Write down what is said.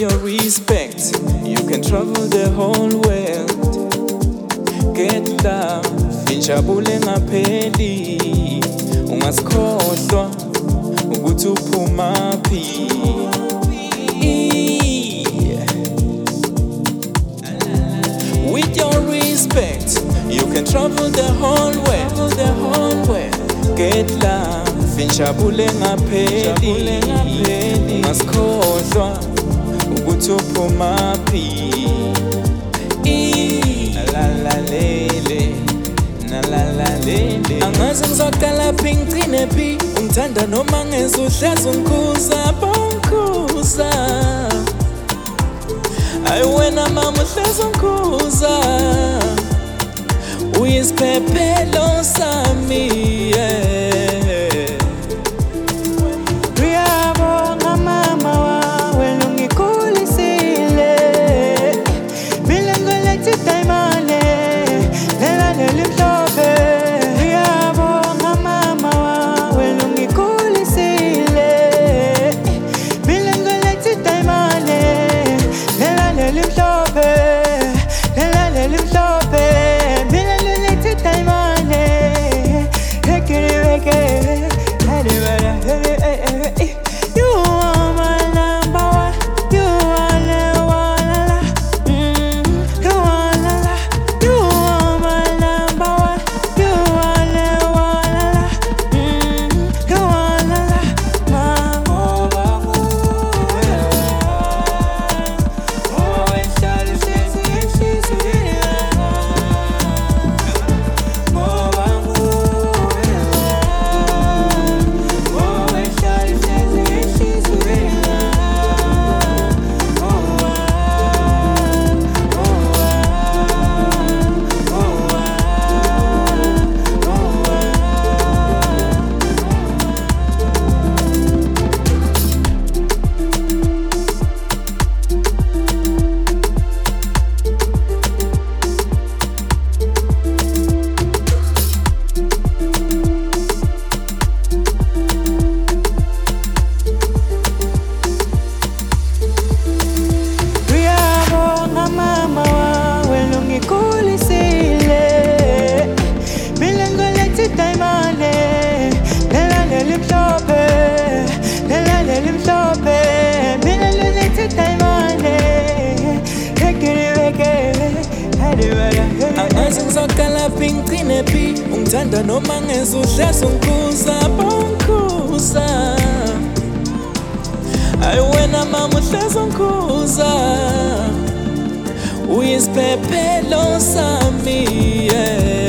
your respect, you can travel the whole world. Get love, injabule ngapheli. Ungasikhohlwa ukuthi uphumaphi. With your respect, you can travel the whole world. Get love, injabule ngapheli. Ungasikhohlwa ukuthi uphumaphi. Angazi ngizokala phi ngigcine phi. Ungithanda noma ngezwa uhlezi ungikhuza, bongikhuza. Ayi wena mama uhlezi ungikhuza. Uyisiphephelo sami, Ngiyabonga mama wawe ungikhulisile. Mina ngilethe idayimane nelanele mhlophe. Ngiyabonga mama wawe ungikhulisile. Mina ngilethe idayimane nelanele mhlophe. Nelanele mhlophe. Mina ngilethe idayimane. Hekere you are my number one. You are the one. You are la. You are my number one. You are the one. You are la. Mama, oh, it's all the same. She's angazi ngizokala phi ngigcine phi. Ungithanda noma ngezwa uhlezi ungikhuza, bongikhuza. Ayi wena mama uhlezi ungikhuza. Uyisiphephelo sami,